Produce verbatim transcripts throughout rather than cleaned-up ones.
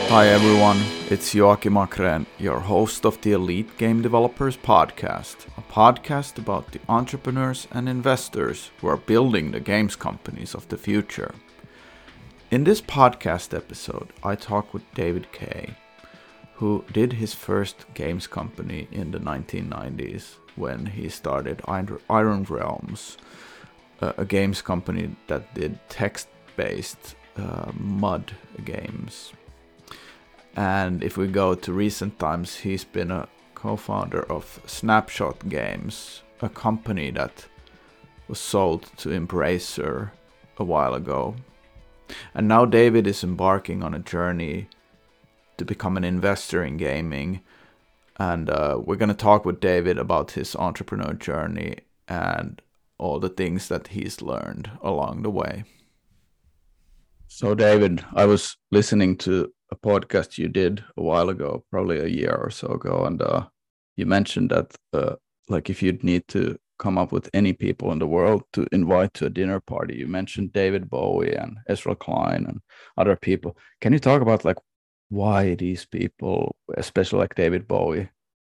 Hi everyone, it's Joakim Akren, your host of the Elite Game Developers Podcast, a podcast about the entrepreneurs and investors who are building the games companies of the future. In this podcast episode, I talk with David Kaye, who did his first games company in the nineteen nineties when he started Iron Realms, a games company that did text-based uh, mud games. And if we go to recent times, he's been a co-founder of Snapshot Games, a company that was sold to Embracer a while ago. And now David is embarking on a journey to become an investor in gaming. And uh, we're going to talk with David about his entrepreneur journey and all the things that he's learned along the way. So David, I was listening to a podcast you did a while ago, probably a year or so ago, and uh, you mentioned that uh, like if you'd need to come up with any people in the world to invite to a dinner party, you mentioned David Bowie and Ezra Klein and other people. Can you talk about like why these people, especially like David Bowie?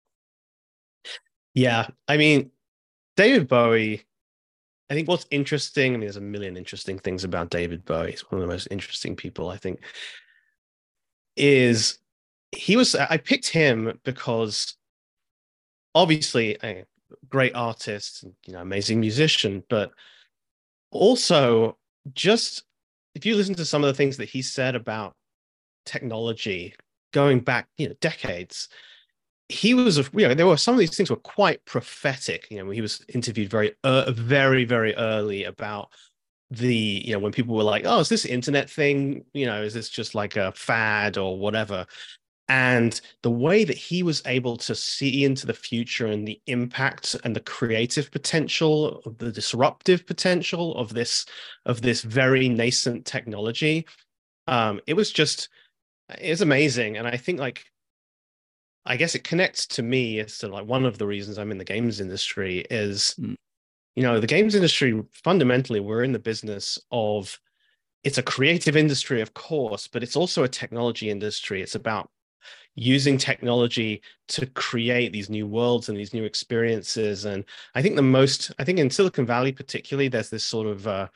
Yeah, I mean, David Bowie, I think what's interesting, I mean, there's a million interesting things about David Bowie. He's one of the most interesting people, I think, is he was, I picked him because obviously a great artist, you know, amazing musician, but also just if you listen to some of the things that he said about technology going back, you know, decades, he was, you know, there were some of these things were quite prophetic. You know, he was interviewed very, uh, very, very early about the, you know, when people were like, oh, is this internet thing, you know, is this just like a fad or whatever? And the way that he was able to see into the future and the impact and the creative potential, the disruptive potential of this, of this very nascent technology, um, it was just, it was amazing. And I think like, I guess it connects to me as to like one of the reasons I'm in the games industry is, mm. you know, the games industry, fundamentally, we're in the business of, it's a creative industry, of course, but it's also a technology industry. It's about using technology to create these new worlds and these new experiences. And I think the most, I think in Silicon Valley particularly, there's this sort of uh,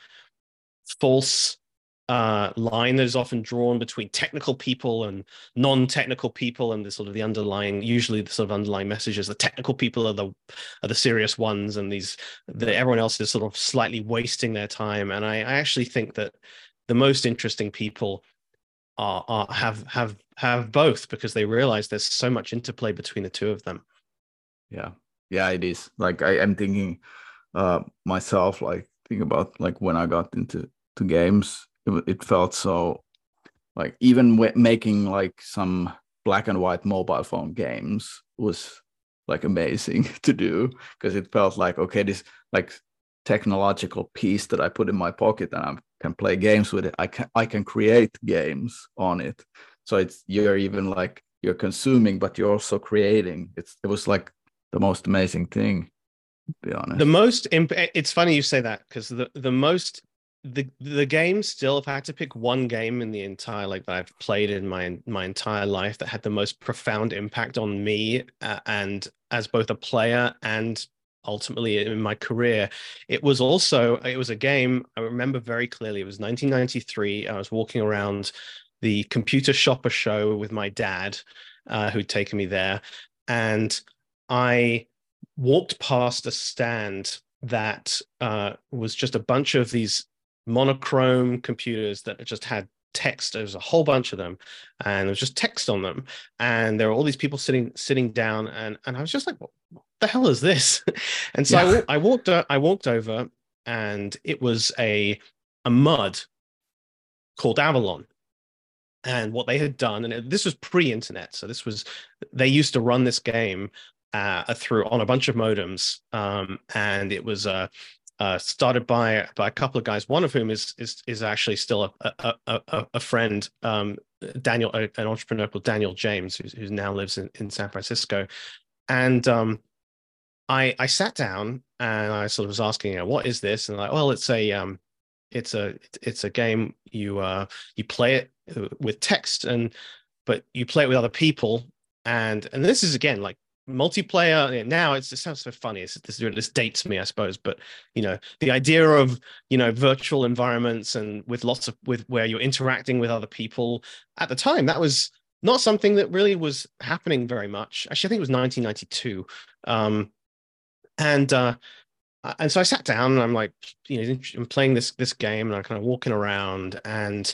false uh, line that is often drawn between technical people and non-technical people, and the sort of the underlying, usually the sort of underlying message is the technical people are the are the serious ones, and these that everyone else is sort of slightly wasting their time. And I, I actually think that the most interesting people are, are have have have both, because they realize there's so much interplay between the two of them. Yeah, yeah, it is. Like I am thinking uh, myself, like think about like when I got into to games. It, it felt so like even w- making like some black and white mobile phone games was like amazing to do, because it felt like, okay, this like technological piece that I put in my pocket and I can play games with it. I can I can create games on it. So it's you're even like you're consuming, but you're also creating. It's it was like the most amazing thing, to be honest. The most imp- it's funny you say that, because the the most the the game still, if I had to pick one game in the entire like that I've played in my my entire life that had the most profound impact on me, uh, and as both a player and ultimately in my career, it was also it was a game I remember very clearly. It was nineteen ninety-three. I was walking around the Computer Shopper show with my dad, uh, who'd taken me there, and I walked past a stand that uh, was just a bunch of these monochrome computers that just had text. There was a whole bunch of them, and there was just text on them. And there were all these people sitting sitting down, and and I was just like, what the hell is this? And so yeah. I, I walked I walked over, and it was a a mud called Avalon. And what they had done, and it, this was pre-internet, so this was they used to run this game uh, through on a bunch of modems, um, and it was uh, uh, started by by a couple of guys, one of whom is is is actually still a a a, a friend, um, Daniel, an entrepreneur called Daniel James, who, who now lives in, in San Francisco. And um, I I sat down and I sort of was asking, you know, what is this? And like, well, it's a um, it's a it's a game you uh you play it with text, and but you play it with other people. And and this is again like multiplayer. Now it's, it sounds so funny. It's, this this dates me, I suppose. But you know, the idea of you know virtual environments and with lots of with where you're interacting with other people at the time, that was not something that really was happening very much. Actually, I think it was nineteen ninety-two. Um, and uh, and so I sat down and I'm like, you know, I'm playing this this game and I'm kind of walking around, and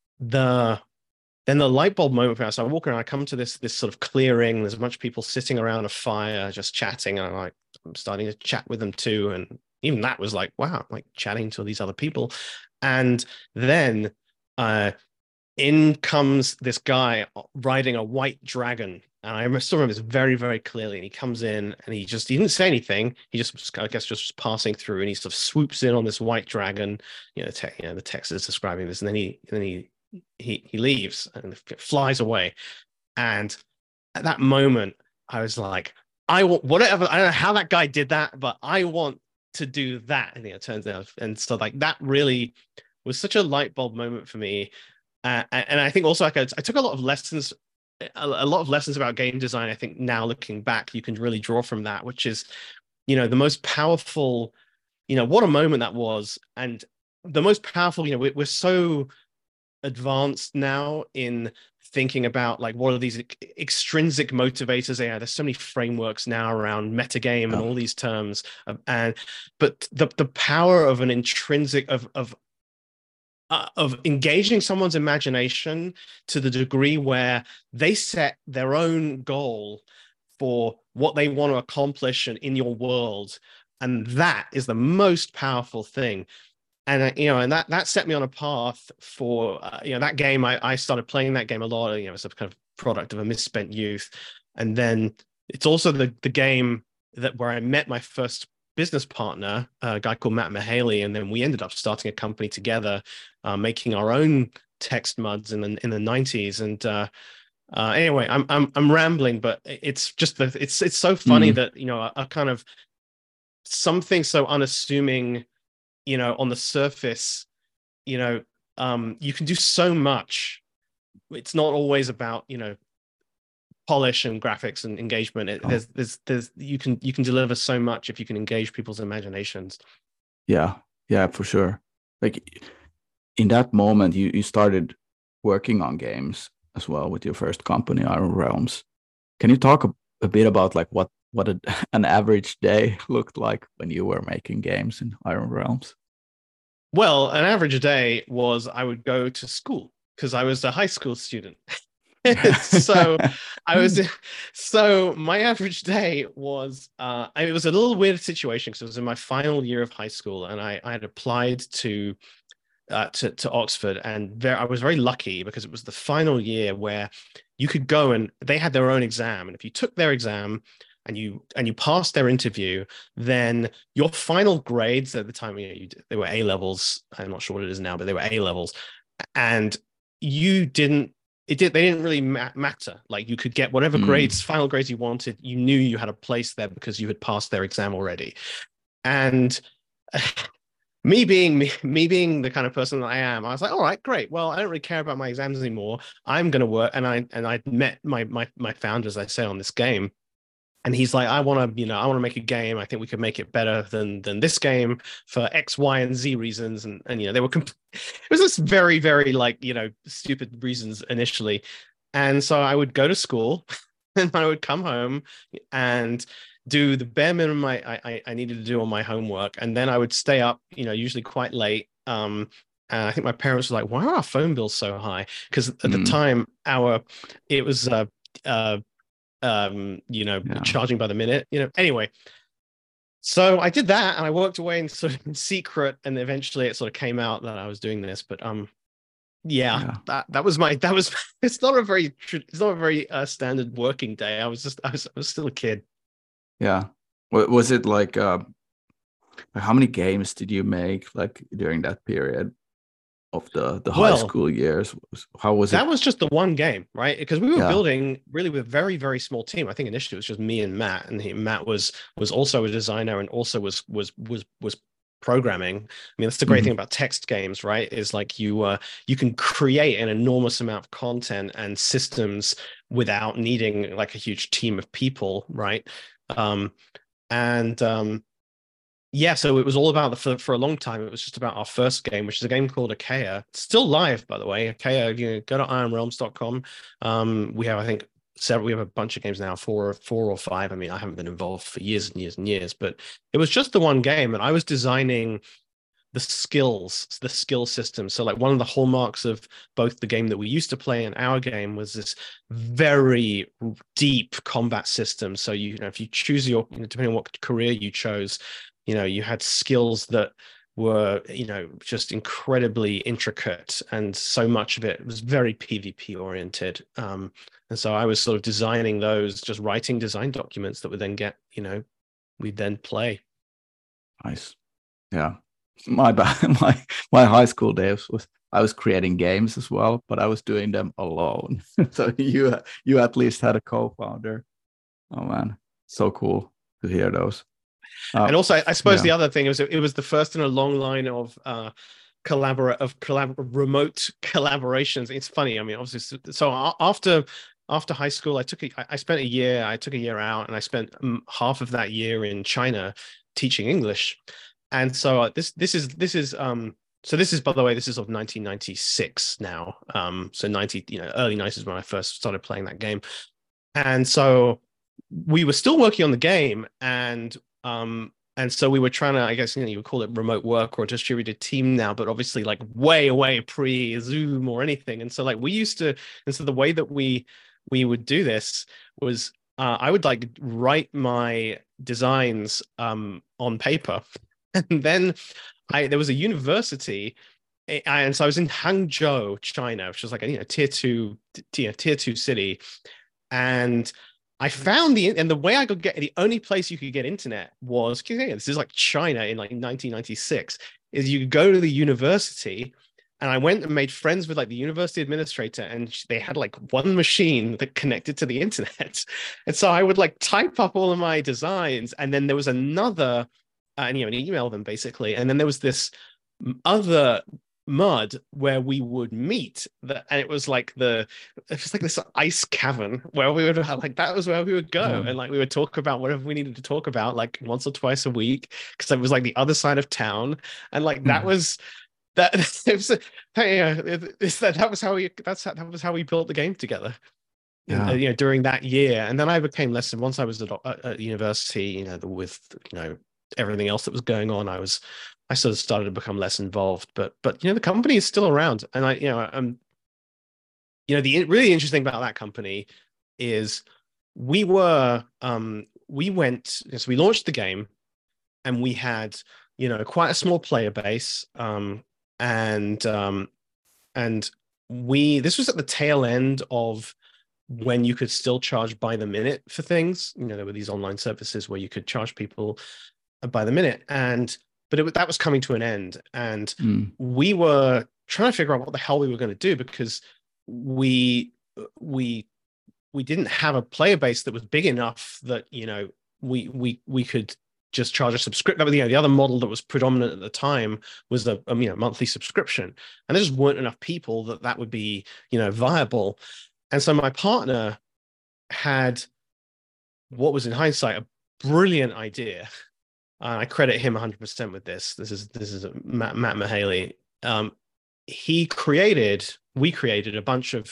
the then the light bulb moment for us. So I walk around, I come to this this sort of clearing. There's a bunch of people sitting around a fire, just chatting, and I'm like, I'm starting to chat with them too. And even that was like, wow, I'm like chatting to these other people. And then uh, in comes this guy riding a white dragon. And I still remember this very, very clearly. And he comes in and he just, he didn't say anything. He just, I guess, just passing through, and he sort of swoops in on this white dragon. You know, te- you know the text is describing this. And then he, and then he, he, he leaves and flies away. And at that moment, I was like, I want whatever, I don't know how that guy did that, but I want to do that. And it turns out, and so like that really was such a light bulb moment for me. Uh, and I think also like I, I took a lot of lessons, a, a lot of lessons about game design. I think now looking back, you can really draw from that, which is, you know, the most powerful, you know, what a moment that was. And the most powerful, you know, we, we're so advanced now in thinking about like what are these extrinsic motivators. Yeah, there's so many frameworks now around metagame and Oh. all these terms. Of, and but the the power of an intrinsic of of Uh, of engaging someone's imagination to the degree where they set their own goal for what they want to accomplish in, in your world, and that is the most powerful thing. And uh, you know, and that that set me on a path for uh, you know that game. I I started playing that game a lot. You know, it's a kind of product of a misspent youth, and then it's also the the game that where I met my first business partner, a guy called Matt Mahaley, and then we ended up starting a company together, uh, making our own text muds in the in the nineties. And uh, uh, anyway, I'm I'm I'm rambling, but it's just the it's it's so funny Mm. that you know a, a kind of something so unassuming, you know, on the surface, you know, um, you can do so much. It's not always about you know polish and graphics and engagement. It, Oh. there's, there's, there's, you can, you can deliver so much if you can engage people's imaginations. Yeah, yeah, for sure. Like in that moment, you you started working on games as well with your first company, Iron Realms. Can you talk a, a bit about like what what a, an average day looked like when you were making games in Iron Realms? Well, an average day was I would go to school because I was a high school student. So I was so my average day was uh it was a little weird situation because it was in my final year of high school, and I, I had applied to uh to, to Oxford, and very, I was very lucky because it was the final year where you could go and they had their own exam, and if you took their exam and you and you passed their interview, then your final grades at the time, you know, you, they were A levels. I'm not sure what it is now, but they were A levels, and you didn't it did they didn't really ma- matter. Like you could get whatever Mm. grades, final grades you wanted. You knew you had a place there because you had passed their exam already. And me being me, me being the kind of person that I am, I was like, all right, great. Well, I don't really care about my exams anymore. I'm gonna work. And I and I met my my my founder, as I say, on this game. And he's like, I want to, you know, I want to make a game. I think we could make it better than than this game for X, Y, and Z reasons. And and you know, they were comp- it was this very, very like, you know, stupid reasons initially. And so I would go to school and I would come home and do the bare minimum I I, I needed to do on my homework. And then I would stay up, you know, usually quite late. Um, and I think my parents were like, why are our phone bills so high? Because at Mm. the time, our it was uh uh um you know Yeah. charging by the minute, you know anyway. So I did that and I worked away in sort of in secret, and eventually it sort of came out that I was doing this. But um yeah, Yeah. that that was my that was it's not a very it's not a very uh, standard working day. I was just I was, I was still a kid. Yeah. Wa- Was it like uh like how many games did you make like during that period of the the high Well, school years? How was that it? was just the one game, right? Because we were Yeah. building really with a very, very small team. I think initially it was just me and Matt, and he, Matt was was also a designer and also was was was was programming. I mean, that's the great Mhm. thing about text games, right? Is like you uh, you can create an enormous amount of content and systems without needing like a huge team of people, right? Um, and um, yeah, so it was all about the for, for a long time. It was just about our first game, which is a game called Achaia. It's still live, by the way. Achaia, you know, go to iron realms dot com. Um, we have, I think, several. We have a bunch of games now, four, four or five. I mean, I haven't been involved for years and years and years, but it was just the one game, and I was designing the skills, the skill system. So, like, one of the hallmarks of both the game that we used to play and our game was this very deep combat system. So, you, you know, if you choose your, you know, depending on what career you chose, you know, you had skills that were, you know, just incredibly intricate, and so much of it was very PvP oriented. Um, and so I was sort of designing those, just writing design documents that would then get, you know, we'd then play. Nice. Yeah. My my my high school days was I was creating games as well, but I was doing them alone. So you you at least had a co-founder. Oh man, so cool to hear those. Uh, And also, I, I suppose yeah. the other thing was it was the first in a long line of uh, collaborate of collab remote collaborations. It's funny. I mean, obviously, so after after high school, I took a, I spent a year. I took a year out, and I spent um, half of that year in China teaching English. And so uh, this this is this is um so this is, by the way, this is of nineteen ninety-six now. Um, so ninety, you know, early nineties when I first started playing that game. And so we were still working on the game, and um and so we were trying to, I guess, you know, you would call it remote work or distributed team now, but obviously like way way pre Zoom or anything. And so like we used to, and so the way that we we would do this was uh, I would like write my designs um on paper, and then I there was a university, and so I was in Hangzhou, China, which was like a, you know, tier two tier tier two city. And I found the, and the way I could get, the only place you could get internet was, this is like China in like nineteen ninety-six, is you could go to the university. And I went and made friends with like the university administrator, and they had like one machine that connected to the internet. And so I would like type up all of my designs, and then there was another, uh, and you know, and email them basically. And then there was this other mud where we would meet, that, and it was like the it was like this ice cavern where we would have, like, that was where we would go, Yeah. and like we would talk about whatever we needed to talk about like once or twice a week, because it was like the other side of town. And like that was that it was yeah, it's that that was how we that's how, that was how we built the game together. And, Yeah. uh, you know, during that year. And then I became less, and once I was at, at university, you know, with, you know, everything else that was going on, I was I sort of started to become less involved. But but you know, the company is still around, and I, you know, um, you know, the really interesting about that company is we were um we went so we launched the game, and we had, you know, quite a small player base, um and um and we this was at the tail end of when you could still charge by the minute for things. You know, there were these online services where you could charge people by the minute, and but it, that was coming to an end, and Mm. we were trying to figure out what the hell we were going to do, because we we we didn't have a player base that was big enough that, you know, we we we could just charge a subscription. You know, the other model that was predominant at the time was a, a you know, monthly subscription, and there just weren't enough people that that would be, you know, viable. And so my partner had what was in hindsight a brilliant idea. Uh, I credit him one hundred percent with this. This is this is Matt, Matt Mahaley. Um, he created, we created a bunch of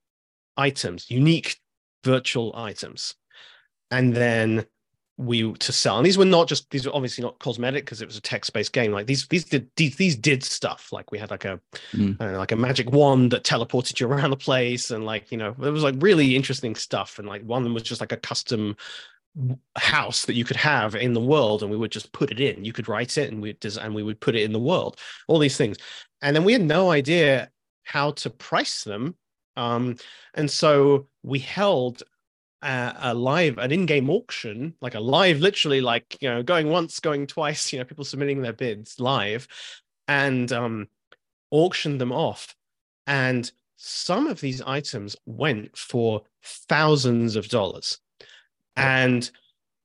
items, unique virtual items, and then we to sell. And these were not just, these were obviously not cosmetic, because it was a text-based game. Like these these did these, these did stuff. Like we had like a Mm. I don't know, like a magic wand that teleported you around the place, and like, you know, it was like really interesting stuff. And like one of them was just like a custom house that you could have in the world, and we would just put it in. You could write it, and we and we would put it in the world. All these things, and then we had no idea how to price them, um, and so we held a, a live, an in-game auction, like a live, literally, like, you know, going once, going twice. You know, people submitting their bids live, and um, auctioned them off, and some of these items went for thousands of dollars. And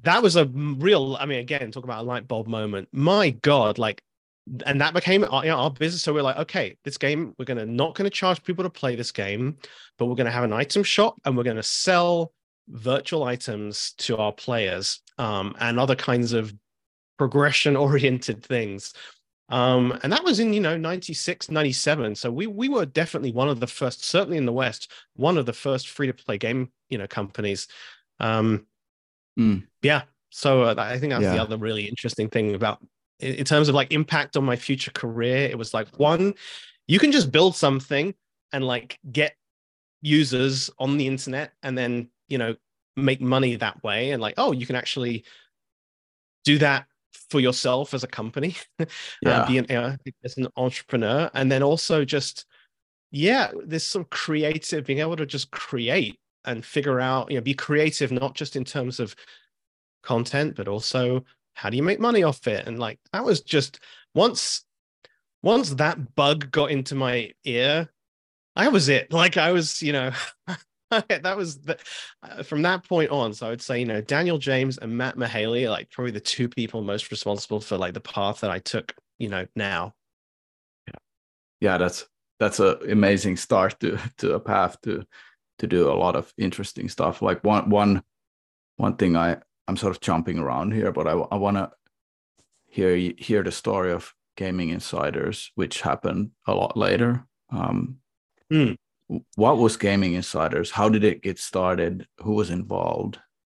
that was a real, I mean, again, talk about a light bulb moment. My God, like, and that became our, you know, our business. So we're like, okay, this game, we're gonna not gonna charge people to play this game, but we're gonna have an item shop and we're gonna sell virtual items to our players, um, and other kinds of progression oriented things. Um, and that was in, you know, ninety-six, ninety-seven. So we we were definitely one of the first, certainly in the West, one of the first free to play game, you know, companies. Um, Mm. yeah. So uh, I think that's Yeah. the other really interesting thing about, in, in terms of like impact on my future career. It was like, one, you can just build something and like get users on the internet and then, you know, make money that way. And like, oh, you can actually do that for yourself as a company, uh, Yeah. be an, uh, as an entrepreneur. And then also just, yeah, this sort of creative, being able to just create and figure out, you know, be creative, not just in terms of content, but also how do you make money off it? And like, that was just, once, once that bug got into my ear, I was it. Like I was, you know, that was the, uh, from that point on. So I would say, you know, Daniel James and Matt Mahaley are like probably the two people most responsible for like the path that I took, you know, now. Yeah, yeah, that's that's an amazing start to to a path to to do a lot of interesting stuff. Like one one one thing I I'm sort of jumping around here, but I I want to hear hear the story of Gaming Insiders, which happened a lot later. Um, Mm. What was Gaming Insiders? How did it get started? Who was involved?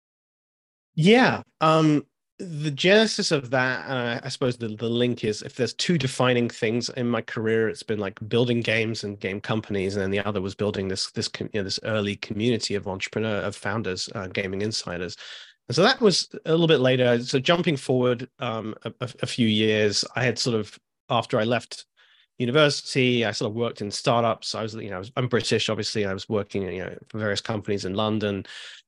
Yeah. Um, the genesis of that, uh, I suppose the, the link is, if there's two defining things in my career, it's been like building games and game companies, and then the other was building this this you know, this early community of entrepreneur of founders, uh, Gaming Insiders. And so that was a little bit later. So jumping forward um, a, a few years, I had sort of, after I left university, I sort of worked in startups. I was, you know, I was, I'm British, obviously. I was working, you know, for various companies in London,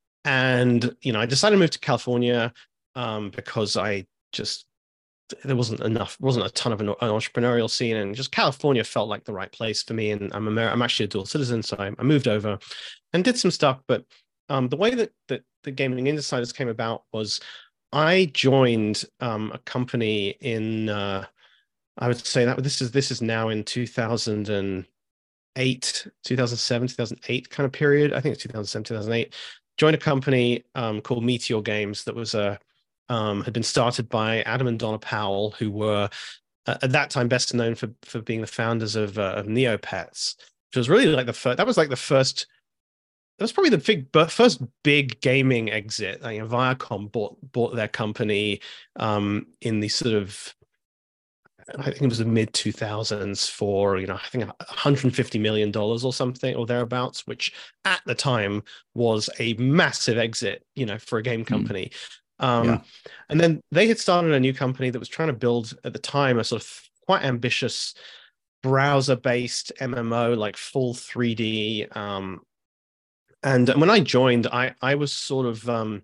and you know, I decided to move to California um, because I just, there wasn't enough, wasn't a ton of an, an entrepreneurial scene, and just California felt like the right place for me. And I'm Amer- I'm actually a dual citizen, so I, I moved over and did some stuff. But um, the way that that the Gaming Insiders came about was I joined um, a company in. Uh, I would say that this is this is now in two thousand eight, two thousand seven, two thousand eight kind of period. I think it's two thousand seven, two thousand eight. Joined a company um, called Meteor Games that was a um, had been started by Adam and Donna Powell, who were uh, at that time best known for for being the founders of, uh, of Neopets, which was really like the first. That was like the first. That was probably the big, but first big gaming exit. Like, you know, Viacom bought bought their company um, in the sort of, I think it was the mid two thousands for, you know, I think one hundred fifty million dollars or something or thereabouts, which at the time was a massive exit, you know, for a game company. Mm. Um, yeah. And then they had started a new company that was trying to build at the time a sort of quite ambitious browser-based M M O, like full three D. Um, and when I joined, I I was sort of, um,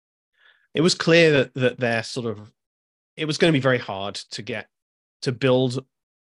it was clear that that they're sort of, it was going to be very hard to get to build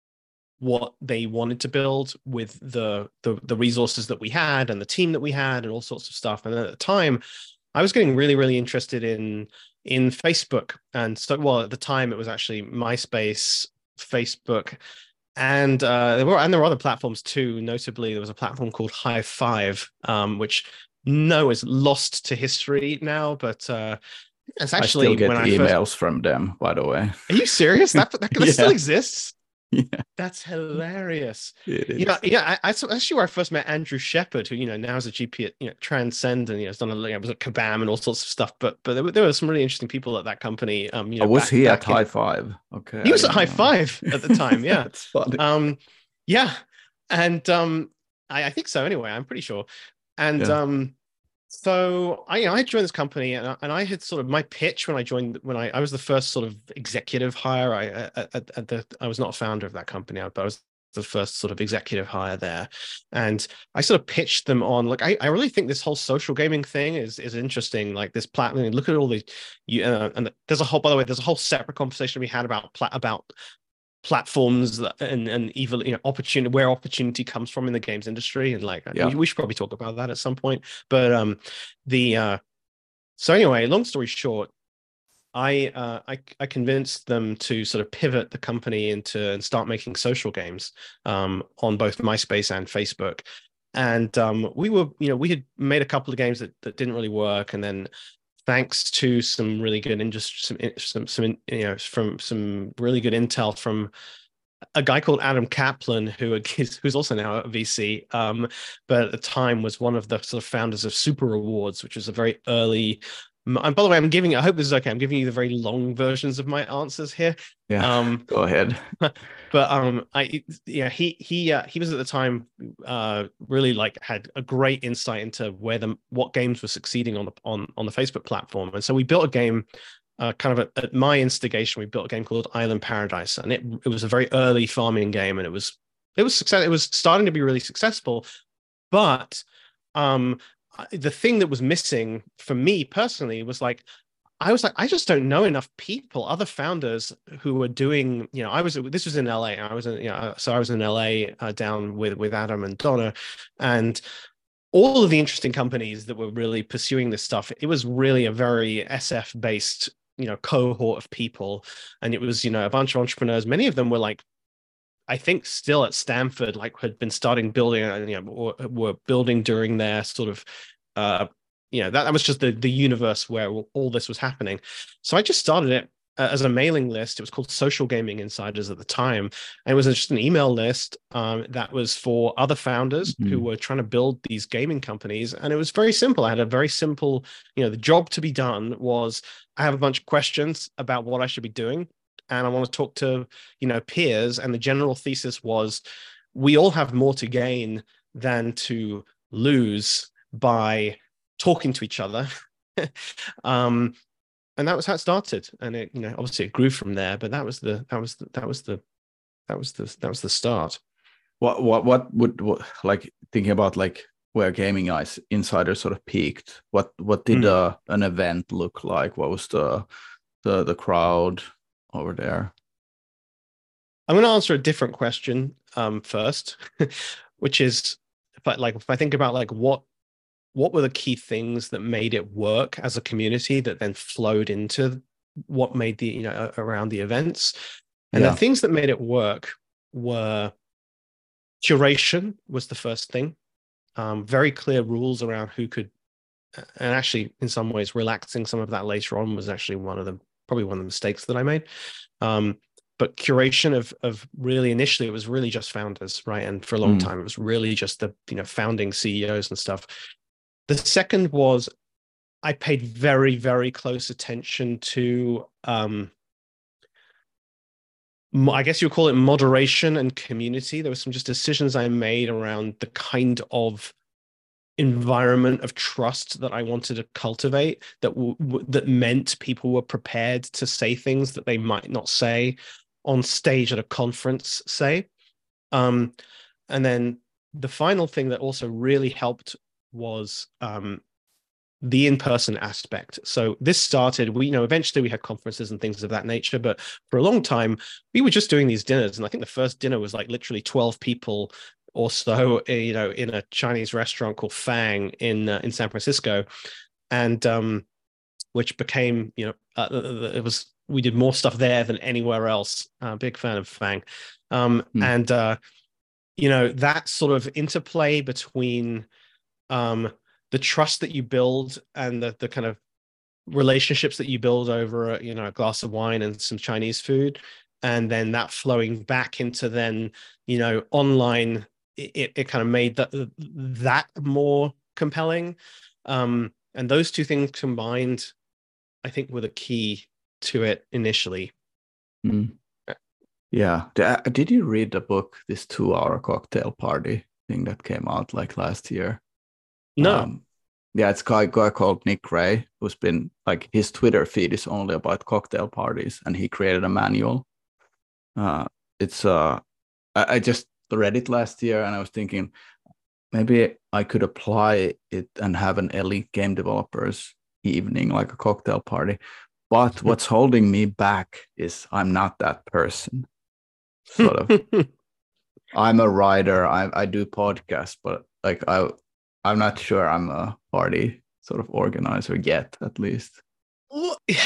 what they wanted to build with the, the the resources that we had and the team that we had and all sorts of stuff. And at the time, I was getting really, really interested in in Facebook. And so, well, at the time, it was actually MySpace, Facebook, and uh, there were and there were other platforms too. Notably, there was a platform called High Five, um, which no is lost to history now, but uh, it's actually, I still get when emails I first... from them, by the way. Are you serious? That that, that yeah. still exists? Yeah, that's hilarious. It is. You know, yeah, I, I actually where I first met Andrew Shepard, who, you know, now is a G P at, you know, Transcend, and, you know, has done a, you know, was at Kabam and all sorts of stuff. But but there were, there were some really interesting people at that company. Um, you know, oh, was back, he back at in... High Five? Okay, he was at High know. Five at the time. Yeah, that's funny. Um, yeah, and um, I, I think so. Anyway, I'm pretty sure. And yeah. um. So I, you know, I joined this company, and I, and I had sort of my pitch when I joined. When I, I was the first sort of executive hire. I at, at the I was not a founder of that company, but I was the first sort of executive hire there, and I sort of pitched them on, like, I, I really think this whole social gaming thing is is interesting. Like this platform. Look at all the, you uh, and there's a whole. By the way, there's a whole separate conversation we had about pla- about. platforms and and even, you know, opportunity, where opportunity comes from in the games industry, and like yeah. we, we should probably talk about that at some point. But um the uh so anyway, long story short, I, uh, I I convinced them to sort of pivot the company into and start making social games um, on both MySpace and Facebook. And um, we were, you know, we had made a couple of games that, that didn't really work, and then thanks to some really good industry, some some some you know from some really good intel from a guy called Adam Kaplan, who who's also now at V C, um, but at the time was one of the sort of founders of Super Rewards, which was a very early. And by the way, I'm giving. I hope this is okay. I'm giving you the very long versions of my answers here. Yeah, um, go ahead. But um, I yeah he he uh, he was at the time uh really like had a great insight into where the what games were succeeding on the on on the Facebook platform, and so we built a game. Uh, kind of at, at my instigation, we built a game called Island Paradise, and it it was a very early farming game, and it was it was success. It was starting to be really successful, but um, the thing that was missing for me personally was like I was like I just don't know enough people, other founders who were doing. You know, I was this was in L A. I was in you know so I was in L A uh, down with with Adam and Donna, and all of the interesting companies that were really pursuing this stuff. It was really a very S F based you know cohort of people, and it was you know a bunch of entrepreneurs. Many of them were like I think still at Stanford, like had been starting building you know or were building during their sort of uh you know that, that was just the the universe where all this was happening. So I just started it uh, as a mailing list. It was called Social Gaming Insiders at the time, and it was just an email list um, that was for other founders mm-hmm. who were trying to build these gaming companies. And it was very simple. I had a very simple, you know, the job to be done was I have a bunch of questions about what I should be doing, and I want to talk to, you know, peers. And the general thesis was we all have more to gain than to lose by talking to each other. um, and that was how it started. And it, you know, obviously it grew from there, but that was the, that was the, that was the, that was the, that was the start. What, what, what would, what, like thinking about like where Gaming Insider sort of peaked, what, what did mm. uh, an event look like? What was the, the, the crowd over there? I'm going to answer a different question um, first, which is, if I, like, if I think about like what, what were the key things that made it work as a community that then flowed into what made the, you know, around the events. And yeah. the things that made it work were curation was the first thing. Um, very clear rules around who could, and actually in some ways relaxing some of that later on was actually one of the, probably one of the mistakes that I made. Um, but curation of, of really initially, it was really just founders, right? And for a long mm. time, it was really just the, you know, founding C E Os and stuff. The second was I paid very, very close attention to, um, I guess you would call it moderation and community. There were some just decisions I made around the kind of environment of trust that I wanted to cultivate that w- w- that meant people were prepared to say things that they might not say on stage at a conference, say. Um, and then the final thing that also really helped was um, the in-person aspect. So this started, we, you know, eventually we had conferences and things of that nature, but for a long time, we were just doing these dinners. And I think the first dinner was like literally twelve people or so, you know, in a Chinese restaurant called Fang in, uh, in San Francisco. And um, which became, you know, uh, it was, we did more stuff there than anywhere else. Uh, big fan of Fang. Um, mm. And, uh, you know, that sort of interplay between um, the trust that you build and the, the kind of relationships that you build over, you know, a glass of wine and some Chinese food, and then that flowing back into then, you know, online, it, it kind of made that, that more compelling. Um, and those two things combined, I think, were the key to it initially. Mm. Yeah. Did you read the book, this two hour cocktail party thing that came out like last year? No. Um, yeah, it's a guy, guy called Nick Ray, who's been like, his Twitter feed is only about cocktail parties, and he created a manual. Uh, it's uh, I, I just read it last year, and I was thinking maybe I could apply it and have an elite game developers evening, like a cocktail party. But what's holding me back is I'm not that person. Sort of. I'm a writer. I I do podcasts, but like I. I'm not sure I'm a party sort of organizer yet, at least.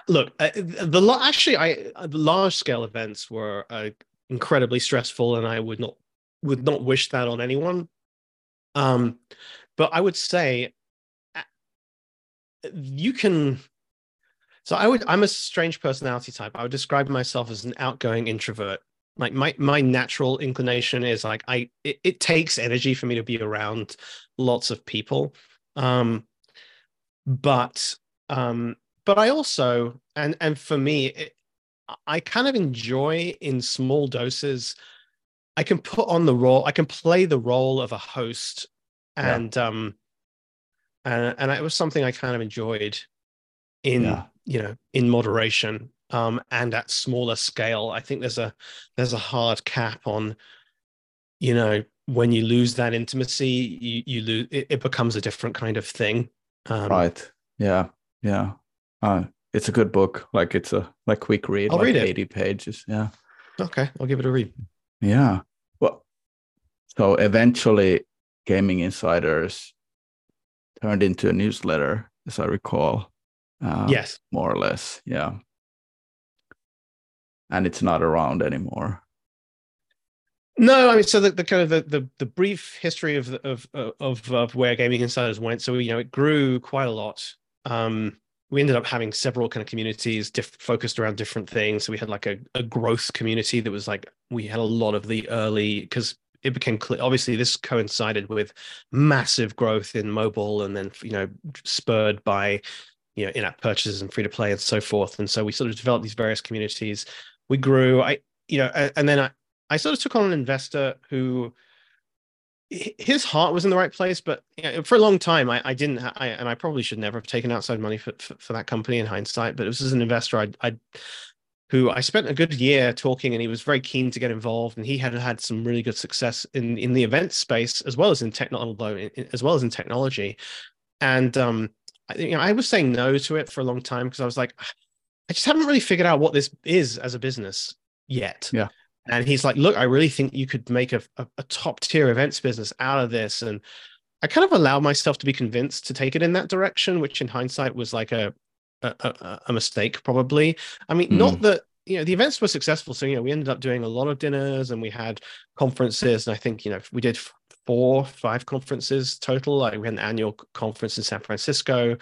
look, uh, the lo- actually, I uh, the large scale events were uh, incredibly stressful, and I would not would not wish that on anyone. Um, but I would say uh, you can. So I would. I'm a strange personality type. I would describe myself as an outgoing introvert. Like my my natural inclination is like I. It, it takes energy for me to be around lots of people. Um, but um, but I also and and for me, it, I kind of enjoy in small doses. I can put on the role. I can play the role of a host, Yeah, and um, and and it was something I kind of enjoyed in yeah, you know in moderation, um, and at smaller scale. I think there's a there's a hard cap on you know when you lose that intimacy, you you lose it, it becomes a different kind of thing. Um, right. Yeah, yeah. Uh, it's a good book. Like it's a like quick read, I'll like read it. eighty pages. Yeah, Okay, I'll give it a read. yeah. Well, so eventually, Gaming Insiders turned into a newsletter, as I recall, uh, Yes. more or less. Yeah, and it's not around anymore. No, I mean, so the, the kind of the, the the brief history of of of of where Gaming Insiders went. So you know, it grew quite a lot. Um, we ended up having several kind of communities diff- focused around different things. So we had like a, a growth community that was like we had a lot of the early because it became clear. Obviously, this coincided with massive growth in mobile, and then you know spurred by you know in-app purchases and free to play and so forth. And so we sort of developed these various communities. We grew. I you know, and, and then I I sort of took on an investor who his heart was in the right place, but you know, for a long time I, I didn't, I, and I probably should never have taken outside money for, for, for that company in hindsight. But it was as an investor, I, I who I spent a good year talking, and he was very keen to get involved, and he had had some really good success in in the event space as well as in technology, as well as in technology. And um, I, you know, I was saying no to it for a long time because I was like, I just haven't really figured out what this is as a business yet. Yeah. And he's like, look, I really think you could make a, a, a top tier events business out of this. And I kind of allowed myself to be convinced to take it in that direction, which in hindsight was like a a, a, a mistake, probably. I mean, not Mm. that, you know, the events were successful. So, you know, we ended up doing a lot of dinners and we had conferences. And I think, you know, we did four, five conferences total. Like we had an annual conference in San Francisco.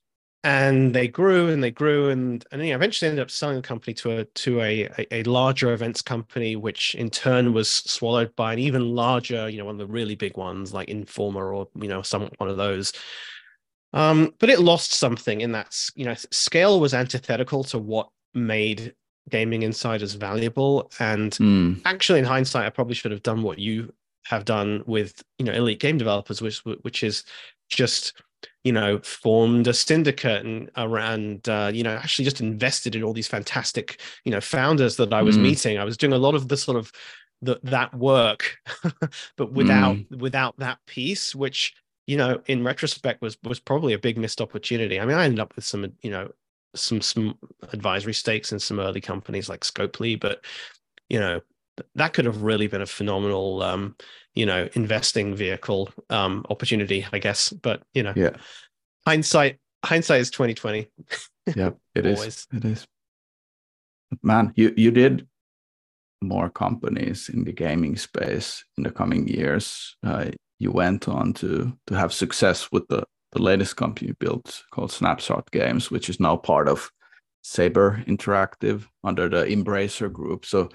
And they grew and they grew and and you know, eventually ended up selling the company to a to a, a a larger events company, which in turn was swallowed by an even larger, you know, one of the really big ones like Informa or you know some one of those. Um, but it lost something in that you know scale was antithetical to what made Gaming Insiders valuable. And Mm. actually, in hindsight, I probably should have done what you have done with you know elite game developers, which which is just you know, formed a syndicate and around, uh, you know, actually just invested in all these fantastic, you know, founders that I was Mm. meeting. I was doing a lot of the sort of the, that work, but without Mm. without that piece, which you know, in retrospect, was was probably a big missed opportunity. I mean, I ended up with some, you know, some some advisory stakes in some early companies like Scopely, but you know, that could have really been a phenomenal um, you know investing vehicle um opportunity, I guess. But you know Yeah. hindsight hindsight is twenty twenty. Yeah. It is. Always. It is. Man, you you did more companies in the gaming space in the coming years. Uh, you went on to to have success with the the latest company you built called Snapshot Games, which is now part of Saber Interactive under the Embracer Group. So,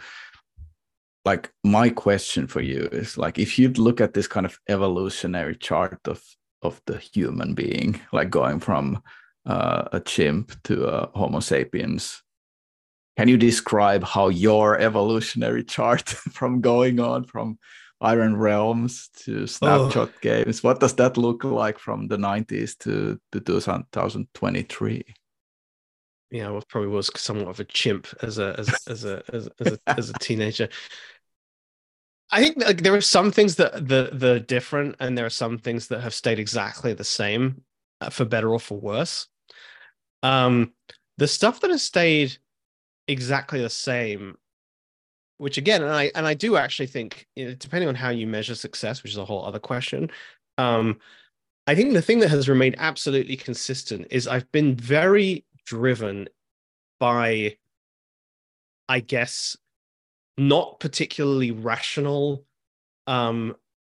like, my question for you is like, if you'd look at this kind of evolutionary chart of of the human being, like going from uh, a chimp to a Homo sapiens, can you describe how your evolutionary chart from going on from Iron Realms to Oh Snapshot Games, what does that look like from the nineties to, to twenty twenty-three? yeah, I was probably was somewhat of a chimp as a as as a as, as a as a teenager. I think like there are some things that the the different, and there are some things that have stayed exactly the same, uh, for better or for worse. Um, the stuff that has stayed exactly the same, which again, and I and I do actually think, you know, depending on how you measure success, which is a whole other question. Um, I think the thing that has remained absolutely consistent is I've been very driven by, I guess, not particularly rational um,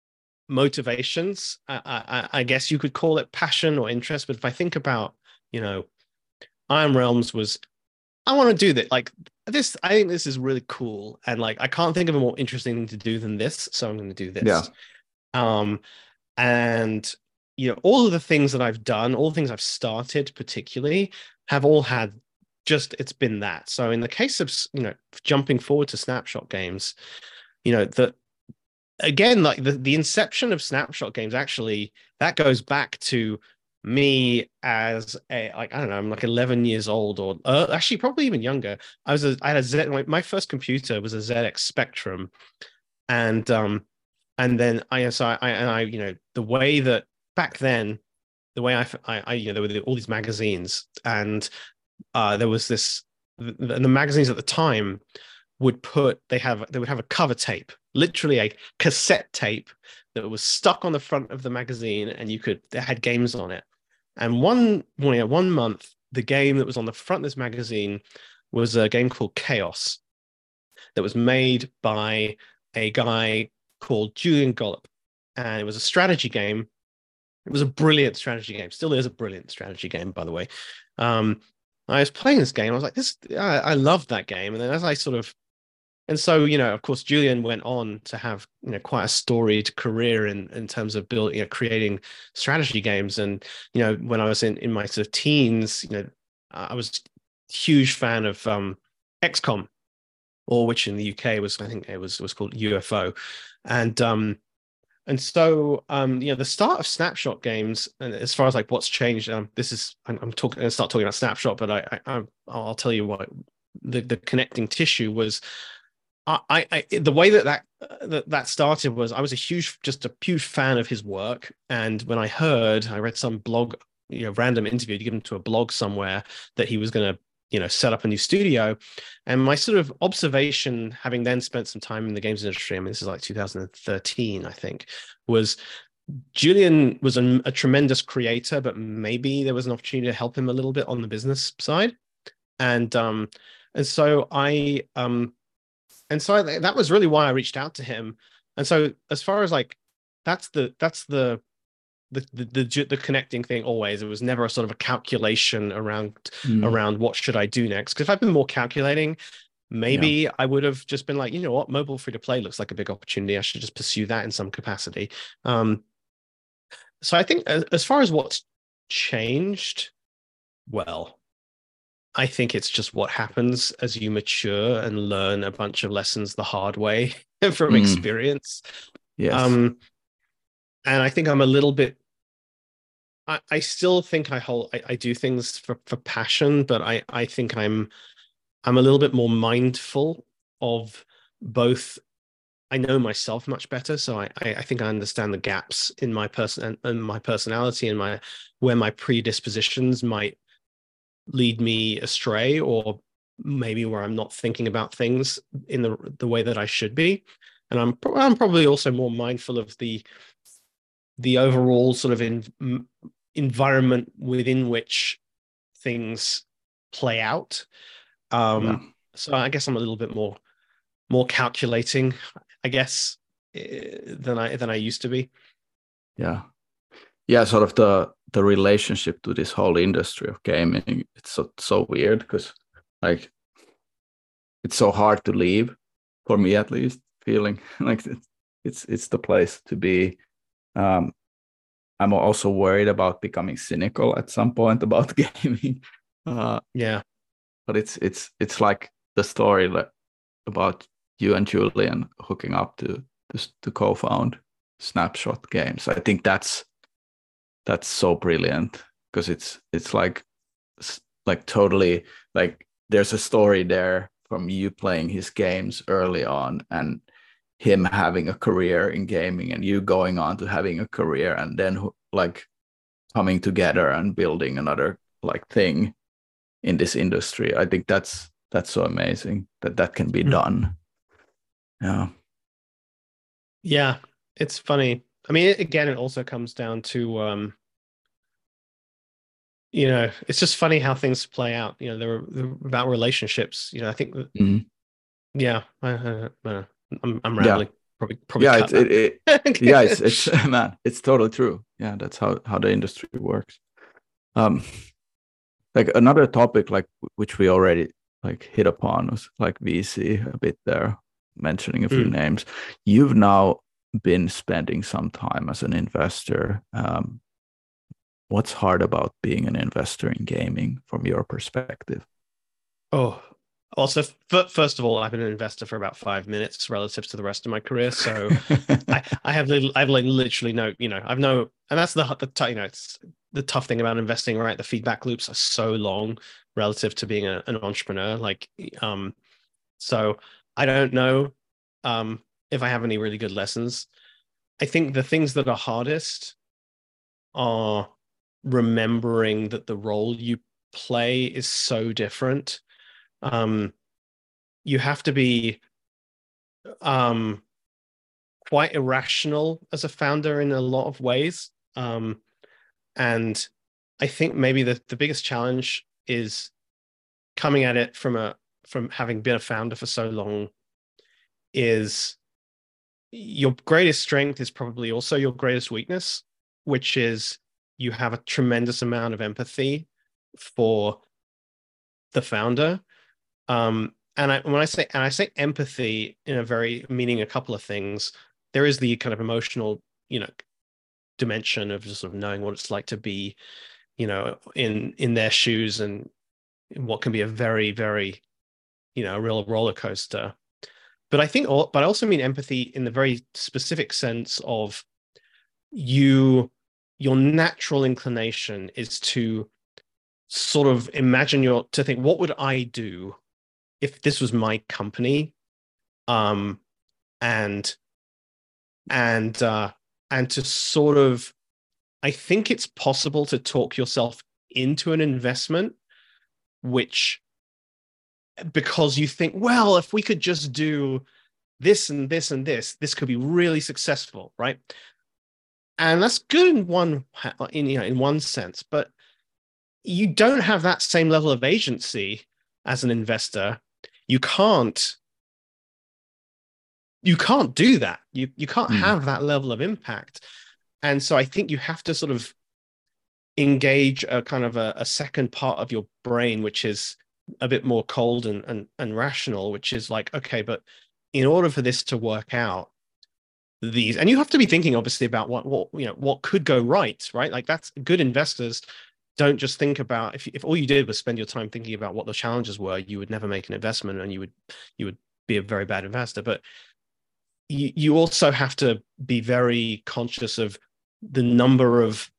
motivations. I, I, I guess you could call it passion or interest. But if I think about, you know, Iron Realms was, I want to do that. Like this, I think this is really cool. And like, I can't think of a more interesting thing to do than this. So I'm going to do Yeah. this. Um, and, you know, all of the things that I've done, all the things I've started particularly have all had just, it's been that. So in the case of, you know, jumping forward to Snapshot games, you know, the, again, like the, the inception of Snapshot games, actually, that goes back to me as a, like, I don't know, I'm like eleven years old, or uh, actually probably even younger. I was a, I had a Z, my, my first computer was a Z X Spectrum. And, um, and then I, so I, I, and I, you know, the way that back then, the way I, I, I you know, there were all these magazines, and uh, there was this, the, the magazines at the time would put, they have, they would have a cover tape, literally a cassette tape that was stuck on the front of the magazine, and you could, they had games on it. And one, well, yeah, one month, the game that was on the front of this magazine was a game called Chaos that was made by a guy called Julian Gollop. And it was a strategy game. It was a brilliant strategy game. Still is a brilliant strategy game, by the way. Um, I was playing this game. I was like, this, I, I loved that game. And then as I sort of, and so, you know, of course, Julian went on to have, you know, quite a storied career in, in terms of building, you know, creating strategy games. And, you know, when I was in, in my sort of teens, you know, I was a huge fan of um, X COM, or which in the U K was, I think it was, was called U F O. And, um, and so, um, you know, the start of Snapshot games, and as far as like what's changed, um, this is, I'm, I'm talking, I'm going to start talking about Snapshot, but I, I, I'll tell you what the, the connecting tissue was. I, I, the way that that, that that started was I was a huge, just a huge fan of his work. And when I heard, I read some blog, you know, random interview to give him to a blog somewhere that he was going to, you know, set up a new studio. And my sort of observation, having then spent some time in the games industry, I mean, this is like two thousand thirteen, I think, was Julian was a, a tremendous creator, but maybe there was an opportunity to help him a little bit on the business side. And, um, and so I, um, and so I, that was really why I reached out to him. And so as far as like, that's the, that's the, the, the, the, the connecting thing always. It was never a sort of a calculation around, Mm. around what should I do next? Because if I'd been more calculating, maybe yeah. I would have just been like, you know what, mobile free to play looks like a big opportunity. I should just pursue that in some capacity. Um, so I think as, as far as what's changed, well, I think it's just what happens as you mature and learn a bunch of lessons the hard way from mm. experience. Yes. Um, and I think I'm a little bit, I, I still think I hold, I, I do things for, for passion, but I, I think I'm, I'm a little bit more mindful of both. I know myself much better. So I, I, I think I understand the gaps in my person and my personality and my, where my predispositions might lead me astray, or maybe where I'm not thinking about things in the the way that I should be. And I'm I'm probably also more mindful of the the overall sort of in, environment within which things play out. Um, yeah. So I guess I'm a little bit more more calculating, I guess, than I than I used to be. Yeah, yeah. Sort of the the relationship to this whole industry of gaming, it's so, so weird, because like it's so hard to leave, for me at least, feeling like it's it's, it's the place to be. um I'm also worried about becoming cynical at some point about gaming. uh yeah but it's it's it's like the story that about you and Julian hooking up to to, to co-found Snapshot Games. I think that's that's so brilliant, because it's it's like like totally like there's a story there from you playing his games early on and him having a career in gaming and you going on to having a career and then like coming together and building another like thing in this industry. I think that's that's so amazing that that can be done. Yeah. Yeah, it's funny. I mean, again, it also comes down to um you know, it's just funny how things play out. You know, they're, they're about relationships. You know, I think that, Mhm. yeah, I, I, I, I'm I'm Yeah, rambling. Probably probably yeah, cut it's it, it yeah, it's that. it's man, it's totally true. Yeah, that's how how the industry works. Um, like another topic like which we already like hit upon was like V C a bit there, mentioning a few Mm. names. You've now been spending some time as an investor. Um, what's hard about being an investor in gaming from your perspective? Oh, also, f first of all, I've been an investor for about five minutes relative to the rest of my career, so I I have little, I've like literally no, you know, I've no, and that's the the t- you know, it's the tough thing about investing, right? The feedback loops are so long relative to being a, an entrepreneur. Like, um, so I don't know, um, if I have any really good lessons. I think the things that are hardest are remembering that the role you play is so different. Um, you have to be um, quite irrational as a founder in a lot of ways. Um, and I think maybe the, the biggest challenge is coming at it from a from having been a founder for so long is your greatest strength is probably also your greatest weakness, which is you have a tremendous amount of empathy for the founder. Um, and I, when I say and I say empathy in a very meaning a couple of things. There is the kind of emotional, you know, dimension of just sort of knowing what it's like to be, you know, in in their shoes and what can be a very, very, you know, a real roller coaster. But I think, but I also mean empathy in the very specific sense of you, your natural inclination is to sort of imagine your, to think, what would I do if this was my company? Um, and, and, uh, and to sort of, I think it's possible to talk yourself into an investment, which, because you think, well, if we could just do this and this and this, this could be really successful, right? And that's good in one, in, you know, in one sense, but you don't have that same level of agency as an investor. You can't, you can't do that. You you can't Mm. have that level of impact. And so I think you have to sort of engage a kind of a, a second part of your brain, which is a bit more cold and, and and rational, which is like, okay, but in order for this to work out, these, and you have to be thinking obviously about what what you know what could go right, right? Like that's good investors don't just think about, if if all you did was spend your time thinking about what the challenges were, you would never make an investment and you would you would be a very bad investor. But you you also have to be very conscious of the number of,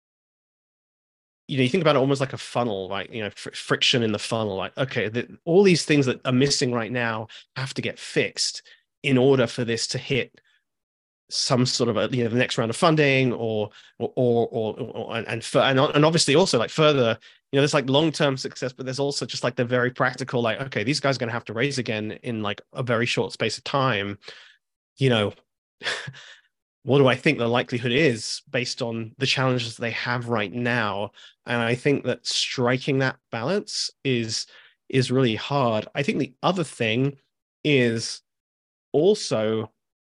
you know, you think about it almost like a funnel, right? You know, fr- friction in the funnel. Like, okay, the, all these things that are missing right now have to get fixed in order for this to hit some sort of a, you know, the next round of funding, or or or, or, or and and, for, and and obviously also like further, you know, there's like long term success, but there's also just like the very practical, like, okay, these guys are going to have to raise again in like a very short space of time. You know, what do I think the likelihood is based on the challenges they have right now? And I think that striking that balance is is really hard. I think the other thing is also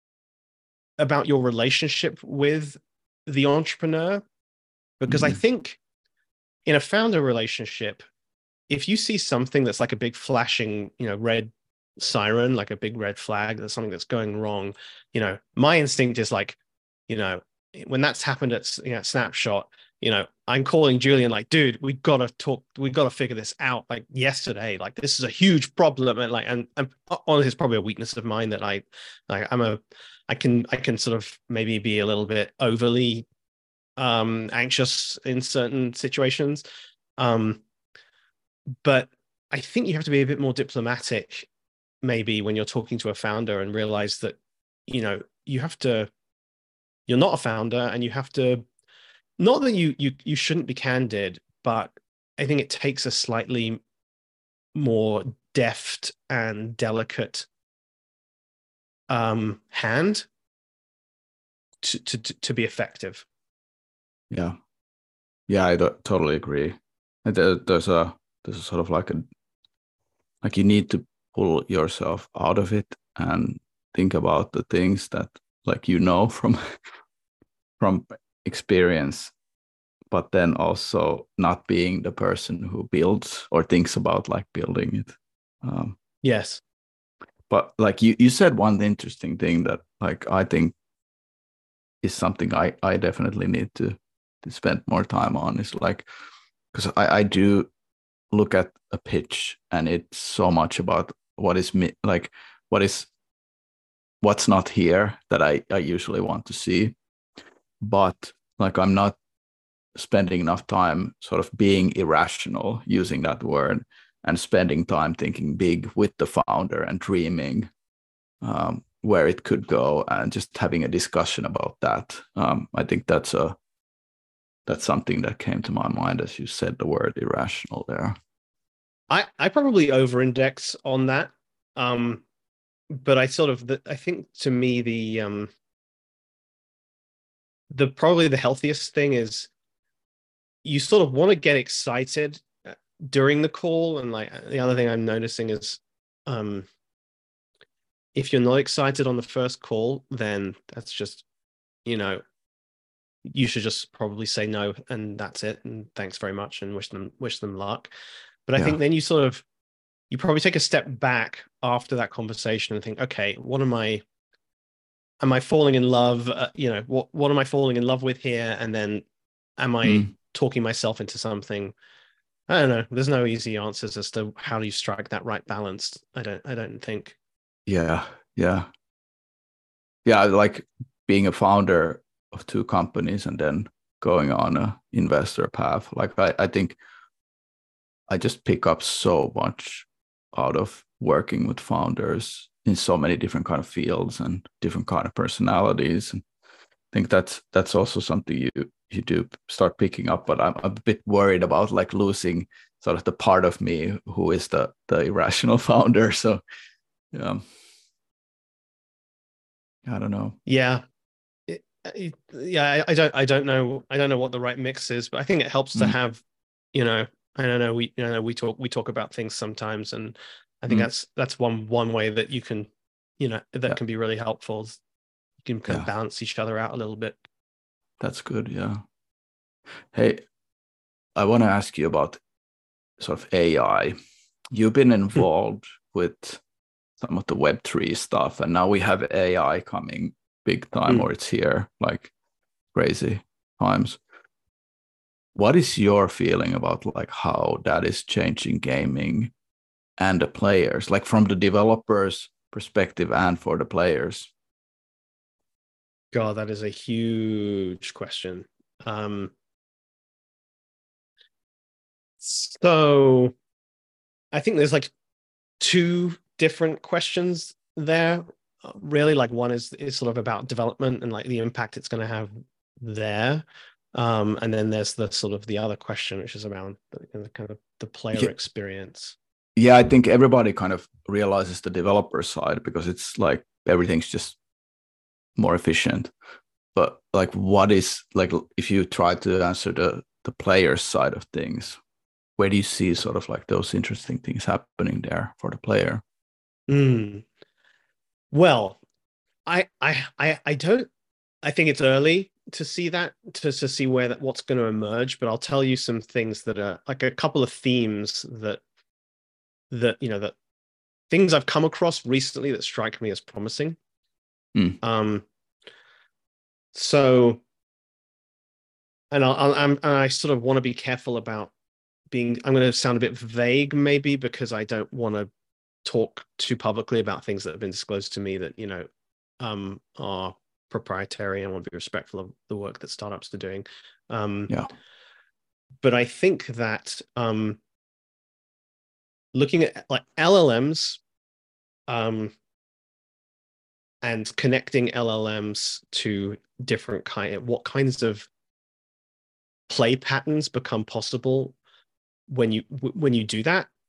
about your relationship with the entrepreneur, because I Mm. think in a founder relationship, if you see something that's like a big flashing, you know, red siren, like a big red flag, that's something that's going wrong, you know, my instinct is like, you know, when that's happened at, you know, Snapshot, you know, I'm calling Julian like, dude, we gotta talk, we gotta figure this out like yesterday. Like this is a huge problem, and like, and, and honestly, it's probably a weakness of mine that I, like, I'm a, I can, I can sort of maybe be a little bit overly um anxious in certain situations. Um, but I think you have to be a bit more diplomatic, maybe when you're talking to a founder, and realize that, you know, you have to, you're not a founder, and you have to, not that you you you shouldn't be candid, but I think it takes a slightly more deft and delicate um hand to to to be effective. Yeah. Yeah, I do- totally agree. And there, there's a there's a sort of like a like you need to pull yourself out of it and think about the things that like you know from from experience, but then also not being the person who builds or thinks about like building it. Um, Yes. but like you you said one interesting thing that like I think is something I I definitely need to to spend more time on is like because I I do look at a pitch and it's so much about what is mi- like what is what's not here that I I usually want to see, but like I'm not spending enough time sort of being irrational using that word and spending time thinking big with the founder and dreaming um, where it could go and just having a discussion about that. Um, I think that's a that's something that came to my mind as you said the word irrational there. I I probably over-index on that. Um, but I sort of the, I think to me the um the probably the healthiest thing is you sort of want to get excited uh, during the call, and like the other thing I'm noticing is um if you're not excited on the first call, then that's just, you know, you should just probably say no and that's it, and thanks very much and wish them wish them luck. But I Yeah. think then you sort of you probably take a step back after that conversation and think, okay, what am I am I falling in love? Uh, you know, what what am I falling in love with here? And then am I Mm. talking myself into something? I don't know. There's no easy answers as to how do you strike that right balance. I don't I don't think. Yeah. Yeah. Yeah. Like being a founder of two companies and then going on a investor path. Like I, I think I just pick up so much out of working with founders in so many different kind of fields and different kind of personalities. And I think that's that's also something you you do start picking up. But I'm, I'm a bit worried about like losing sort of the part of me who is the the irrational founder. So um, I don't know. Yeah. It, it, yeah, I, I don't I don't know I don't know what the right mix is, but I think it helps to Mm, have, you know, I don't know, we you know we talk we talk about things sometimes, and I think mm, that's that's one one way that you can, you know, that yeah, can be really helpful. You can kind of yeah, balance each other out a little bit. that's good. Yeah. Hey, I want to ask you about sort of A I. You've been Hmm. involved with some of the Web three stuff, and now we have A I coming big time, Hmm. or it's here like crazy times. What is your feeling about like how that is changing gaming and the players, like from the developers' perspective and for the players? God, that is a huge question. Um, so I think there's like two different questions there. Uh, Really, like one is is sort of about development and like the impact it's going to have there. Um, and then there's the sort of the other question, which is around the, the kind of the player Yeah, experience. yeah, I think everybody kind of realizes the developer side because it's like everything's just more efficient. But like, what is like if you try to answer the the player side of things, where do you see sort of like those interesting things happening there for the player? Mm. Well, I I I I don't I think it's early to see that to to see where that what's going to emerge, but I'll tell you some things that are like a couple of themes that that you know that things I've come across recently that strike me as promising. Mm, Um, so and I'll, I'll I'm, and I sort of want to be careful about being. I'm going to sound a bit vague, maybe, because I don't want to talk too publicly about things that have been disclosed to me that you know um, are proprietary. I want to be respectful of the work that startups are doing. Um, yeah. but I think that um, looking at like L L Ms um, and connecting L L Ms to different kind, what kinds of play patterns become possible when you when you do that.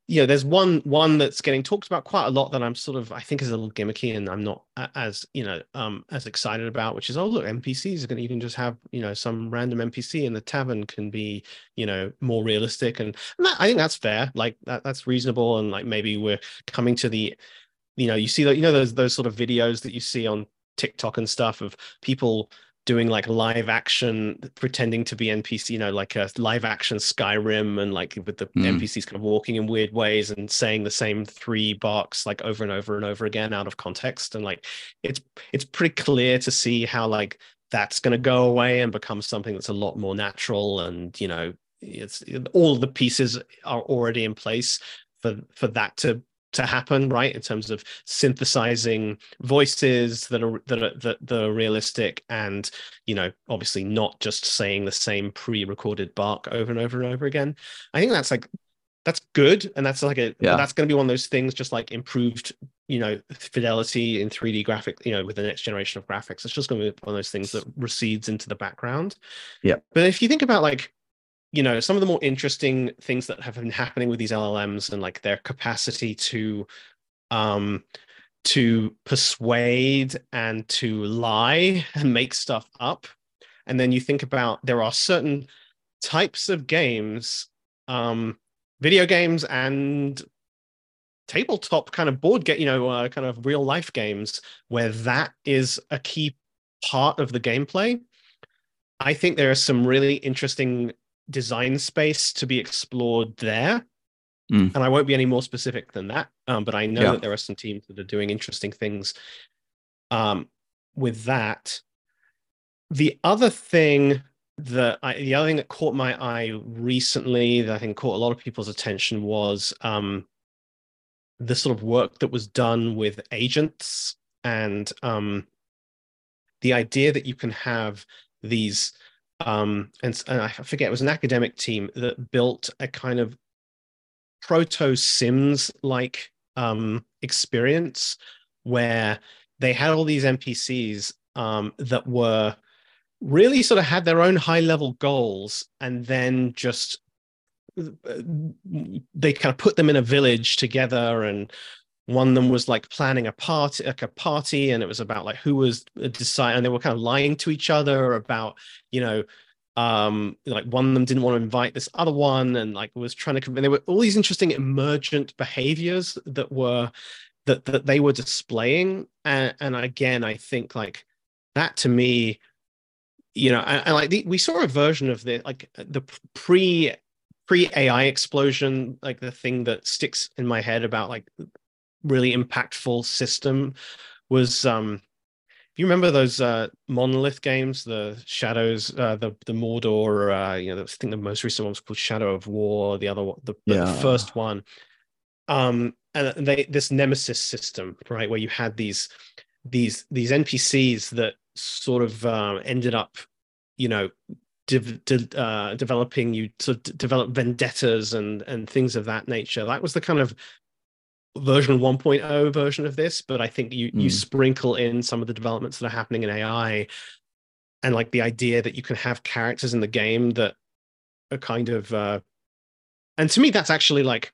you know, there's one one that's getting talked about quite a lot that I'm sort of I think is a little gimmicky, and I'm not as you know um as excited about, which is, oh look, N P Cs are going to even just have you know some random N P C in the tavern can be you know more realistic, and, and that, I think that's fair, like that that's reasonable, and like maybe we're coming to the you know you see that you know those those sort of videos that you see on TikTok and stuff of people doing like live action, pretending to be N P C, you know, like a live action Skyrim, and like with the mm. N P Cs kind of walking in weird ways and saying the same three barks like over and over and over again out of context. And like, it's it's pretty clear to see how like that's going to go away and become something that's a lot more natural. And, you know, it's all the pieces are already in place for for that to to happen, right, in terms of synthesizing voices that are that are that, that are realistic, and you know obviously not just saying the same pre-recorded bark over and over and over again. I think that's like that's good, and that's like a yeah. that's going to be one of those things, just like improved you know fidelity in three D graphic, you know with the next generation of graphics. It's just going to be one of those things that recedes into the background. Yeah, but if you think about like you know, some of the more interesting things that have been happening with these L L Ms and like their capacity to, um, to persuade and to lie and make stuff up. And then you think about, there are certain types of games, um, video games and tabletop kind of board game, you know, uh, kind of real life games where that is a key part of the gameplay. I think there are some really interesting design space to be explored there, mm. and I won't be any more specific than that, um, but I know yeah. that there are some teams that are doing interesting things um, with that. The other thing that I, the other thing that caught my eye recently, that I think caught a lot of people's attention, was um, the sort of work that was done with agents, and um, the idea that you can have these Um, and, and I forget, it was an academic team that built a kind of proto Sims-like um, experience where they had all these N P Cs um, that were really sort of had their own high-level goals, and then just they kind of put them in a village together, and one of them was like planning a party, like a party, and it was about like who was deciding, and they were kind of lying to each other about, you know, um, like one of them didn't want to invite this other one, and like was trying to. And there were all these interesting emergent behaviors that were that that they were displaying, and, and again, I think like that to me, you know, and, and like the, we saw a version of the like the pre pre A I explosion, like the thing that sticks in my head about like really impactful system was um you remember those uh Monolith games, the Shadows, uh the the Mordor, uh you know I think the most recent one was called Shadow of War, the other one, the, yeah. the first one, um and they this Nemesis system, right, where you had these these these N P Cs that sort of uh, ended up you know de- de- uh developing you to develop vendettas and and things of that nature. That was the kind of version one point oh version of this, but I think you mm. you sprinkle in some of the developments that are happening in A I, and like the idea that you can have characters in the game that are kind of uh and to me that's actually like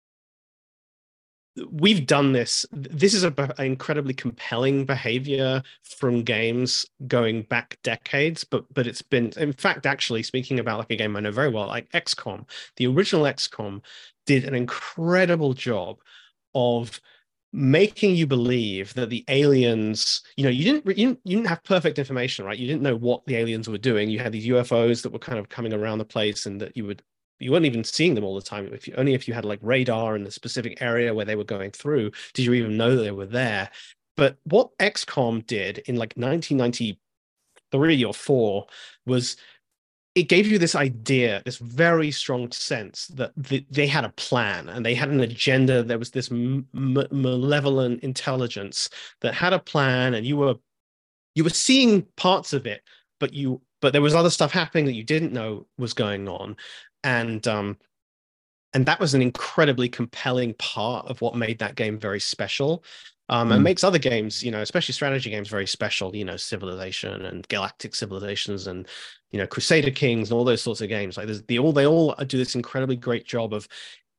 we've done this this is a, an incredibly compelling behavior from games going back decades, but but it's been, in fact, actually speaking about like a game I know very well, like X COM, the original X COM did an incredible job of making you believe that the aliens, you know, you didn't, you didn't you didn't have perfect information, right? You didn't know what the aliens were doing. You had these U F Os that were kind of coming around the place, and that you would you weren't even seeing them all the time. If you, only if you had like radar in the specific area where they were going through did you even know that they were there. But what X COM did in like nineteen ninety-three or four was it gave you this idea, this very strong sense that the, they had a plan and they had an agenda. There was this m- malevolent intelligence that had a plan, and you were you were seeing parts of it, but you but there was other stuff happening that you didn't know was going on, and um, and that was an incredibly compelling part of what made that game very special. Um, and mm. makes other games, you know, especially strategy games, very special, you know, Civilization and Galactic Civilizations and, you know, Crusader Kings and all those sorts of games. Like there's the all, they all do this incredibly great job of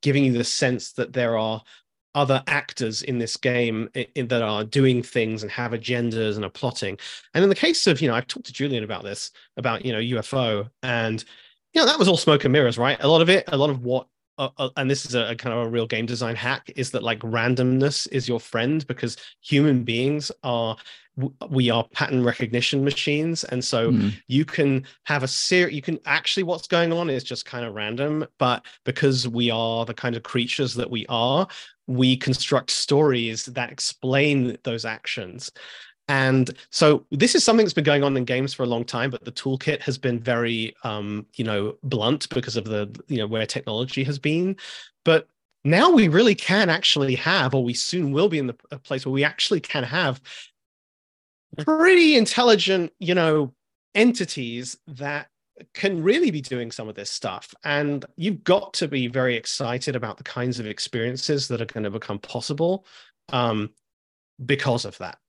giving you the sense that there are other actors in this game in, in, that are doing things and have agendas and are plotting. And in the case of, you know, I've talked to Julian about this, about, you know, U F O, and, you know, that was all smoke and mirrors, right? A lot of it, a lot of what, uh, uh, and this is a, a kind of a real game design hack, is that like randomness is your friend, because human beings are, we are pattern recognition machines. And so mm. you can have a series, you can actually, what's going on is just kind of random, but because we are the kind of creatures that we are, we construct stories that explain those actions. And so this is something that's been going on in games for a long time, but the toolkit has been very, um, you know, blunt because of the, you know, where technology has been. But now we really can actually have, or we soon will be in the a place where we actually can have pretty intelligent, you know, entities that can really be doing some of this stuff. And you've got to be very excited about the kinds of experiences that are going to become possible um, because of that.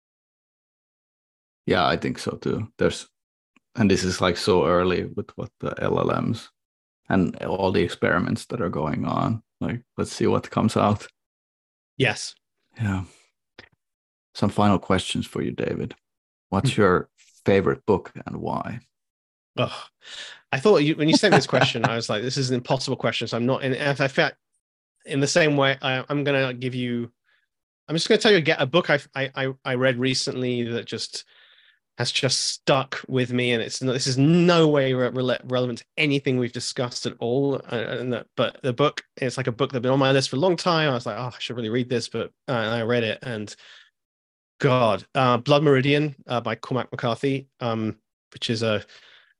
Yeah, I think so too. There's, and this is like so early with what the L L Ms and all the experiments that are going on. Like, let's see what comes out. Yes. Yeah. Some final questions for you, David. What's your favorite book and why? Oh, I thought you, when you sent me this question, I was like, this is an impossible question. So I'm not, and if I felt in the same way, I, I'm going to give you, I'm just going to tell you, get a book I, I, I read recently that just has just stuck with me. And it's, this is no way re- relevant to anything we've discussed at all. And that, but the book, it's like a book that's been on my list for a long time. I was like, oh, I should really read this, but uh, I read it, and God, uh, Blood Meridian uh, by Cormac McCarthy, um, which is a,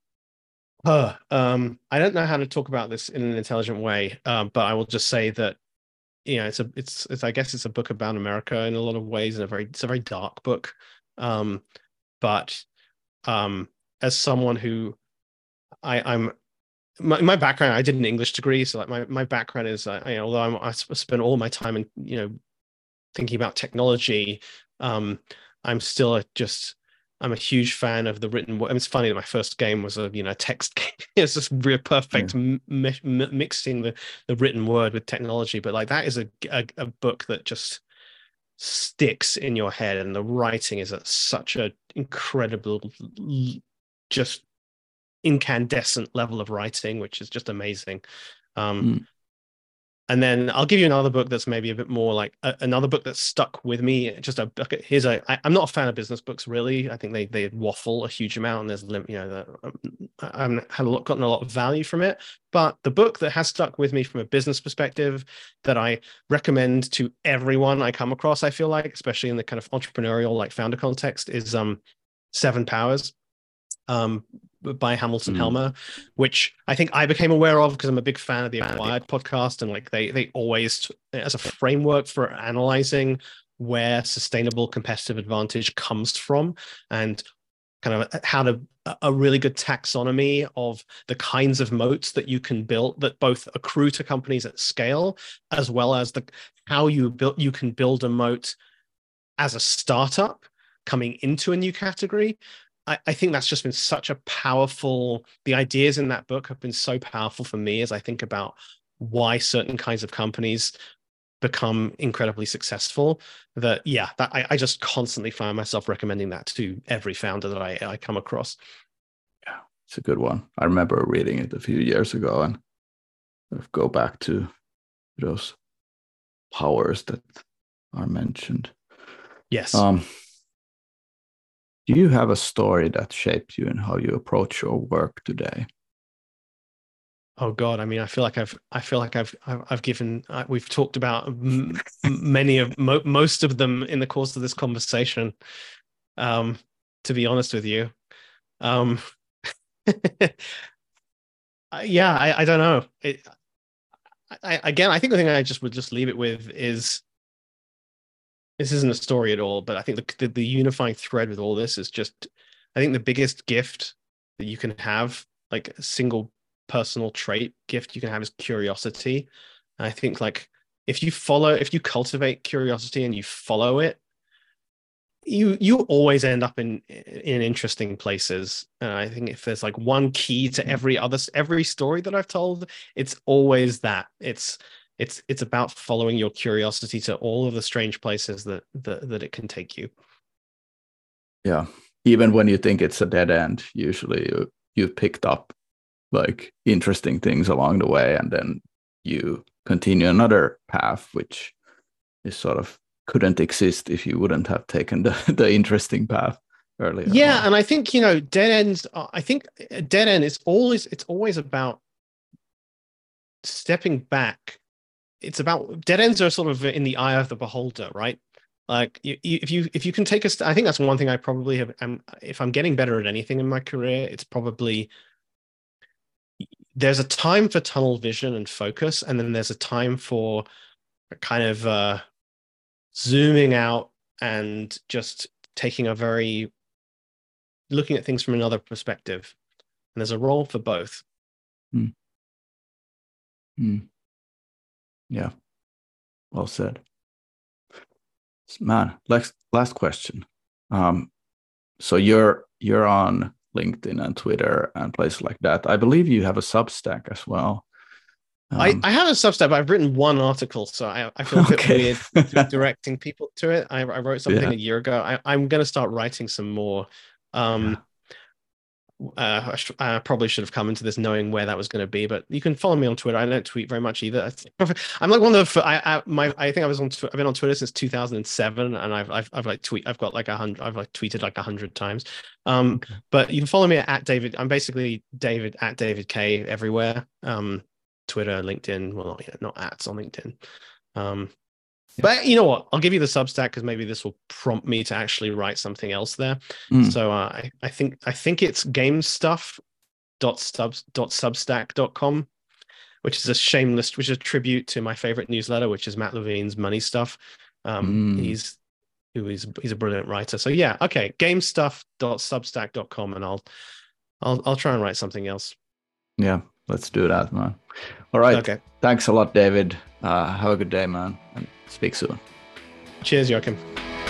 uh, um, I don't know how to talk about this in an intelligent way, um, but I will just say that, you know, it's a, it's, it's, I guess it's a book about America in a lot of ways, and a very, it's a very dark book. Um, but um, as someone who, I, I'm, my, my background, I did an English degree, so like my, my background is, uh, you know, although I'm, I spend all my time in, you know, thinking about technology, um, I'm still a, just, I'm a huge fan of the written word. I mean, it's funny that my first game was a, you know, text game. It's just real perfect yeah. m- m- mixing the, the written word with technology. But like, that is a, a, a book that just sticks in your head, and the writing is at such an incredible, just incandescent level of writing, which is just amazing. Um, mm. And then I'll give you another book that's maybe a bit more like a, another book that stuck with me. Just a here's a. I, I'm not a fan of business books, really. I think they they waffle a huge amount, and there's you know the, I haven't had a lot, gotten a lot of value from it. But the book that has stuck with me from a business perspective, that I recommend to everyone I come across, I feel like, especially in the kind of entrepreneurial like founder context, is um Seven Powers. Um, by Hamilton mm. Helmer, which I think I became aware of because I'm a big fan of the Acquired podcast, and like they they always, as a framework for analyzing where sustainable competitive advantage comes from, and kind of how to a really good taxonomy of the kinds of moats that you can build that both accrue to companies at scale, as well as the how you build you can build a moat as a startup coming into a new category. I think that's just been such a powerful, the ideas in that book have been so powerful for me as I think about why certain kinds of companies become incredibly successful, that, yeah, that I, I just constantly find myself recommending that to every founder that I, I come across. Yeah, it's a good one. I remember reading it a few years ago, and go back to those powers that are mentioned. Yes. Um, Do you have a story that shaped you in how you approach your work today? Oh God, I mean, I feel like I've, I feel like I've, I've given, uh, we've talked about m- many of, mo- most of them in the course of this conversation. Um, to be honest with you, um, yeah, I, I don't know. It, I, again, I think the thing I just would just leave it with is, this isn't a story at all, but I think the, the, the unifying thread with all this is just, I think the biggest gift that you can have, like a single personal trait gift you can have, is curiosity. And I think like if you follow, if you cultivate curiosity and you follow it, you you always end up in in interesting places. And I think if there's like one key to every other every story that I've told, it's always that. It's It's it's about following your curiosity to all of the strange places that that, that it can take you. Yeah. Even when you think it's a dead end, usually you, you've picked up like interesting things along the way, and then you continue another path, which is sort of couldn't exist if you wouldn't have taken the, the interesting path earlier. Yeah. on. And I think, you know, dead ends, I think a dead end is always, it's always about stepping back. It's about dead ends are sort of in the eye of the beholder, right? Like you, you, if you if you can take a, st- I think that's one thing I probably have. Um, if I'm getting better at anything in my career, it's probably there's a time for tunnel vision and focus, and then there's a time for kind of uh, zooming out and just taking a very looking at things from another perspective. And there's a role for both. Hmm. Hmm. Yeah. Well said. Man, last last question. Um, so you're you're on LinkedIn and Twitter and places like that. I believe you have a Substack as well. Um, I, I have a Substack, but I've written one article, so I, I feel a bit okay. weird directing people to it. I, I wrote something Yeah. a year ago. I, I'm going to start writing some more. Um, Yeah. uh, I, sh- I probably should have come into this knowing where that was going to be, but you can follow me on Twitter. I don't tweet very much either. I'm like one of the I I, my, I think I was on I've been on Twitter since two thousand seven, and I've I've, I've like tweet I've got like a hundred I've like tweeted like a hundred times. Um, Okay. but you can follow me at David. I'm basically David at David K everywhere. Um, Twitter, LinkedIn. Well, not, you know, not ats on LinkedIn. Um, Yeah. But you know what? I'll give you the Substack because maybe this will prompt me to actually write something else there. Mm. So uh, I, I think I think it's gamestuff dot substack dot com, which is a shameless, which is a tribute to my favorite newsletter, which is Matt Levine's Money Stuff. Um, Mm. He's who is he's a brilliant writer. So yeah, okay, gamestuff dot substack dot com, and I'll I'll I'll try and write something else. Yeah, let's do that, man. All right. Okay. Thanks a lot, David. Uh, have a good day, man, and speak soon. Cheers, Joachim.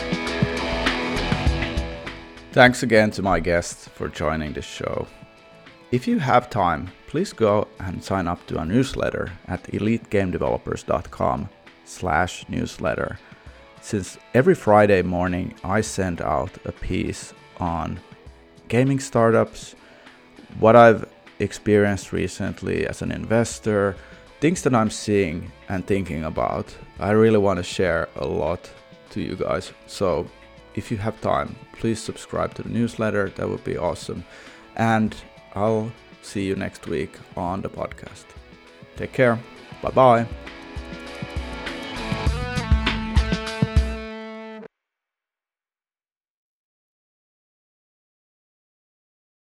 Thanks again to my guests for joining the show. If you have time, please go and sign up to our newsletter at elite game developers dot com slash newsletter. Since every Friday morning I send out a piece on gaming startups, what I've experienced recently as an investor, things that I'm seeing and thinking about. I really want to share a lot to you guys. So if you have time, please subscribe to the newsletter. That would be awesome. And I'll see you next week on the podcast. Take care. Bye-bye.